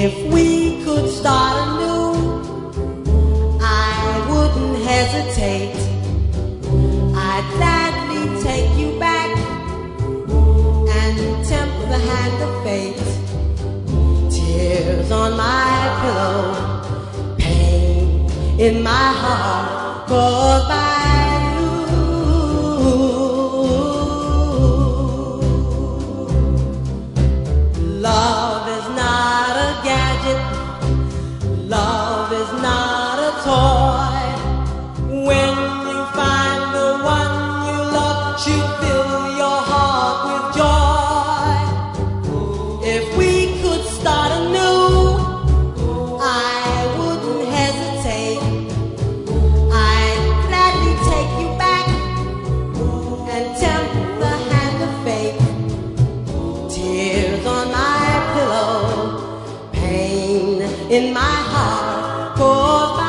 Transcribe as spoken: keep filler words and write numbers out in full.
If we could start anew, I wouldn't hesitate. I'd gladly take you back and tempt the hand of fate. Tears on my pillow, pain in my heart caused by you. Love is not a gadget, love is not a toy. When you find the one you love, she'll fill your heart with joy. If we could start anew, I wouldn't hesitate. I'd gladly take you back and tempt the hand of fate. Tears on my pillow, pain in my heart caused by